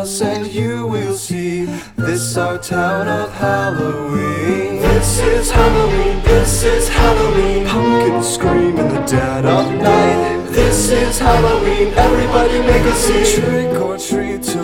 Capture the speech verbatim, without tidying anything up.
else and you will see this our town of Halloween. This is Halloween, this is Halloween. Pumpkins scream in the dead of night. This is Halloween, everybody make a scene. Trick or treat.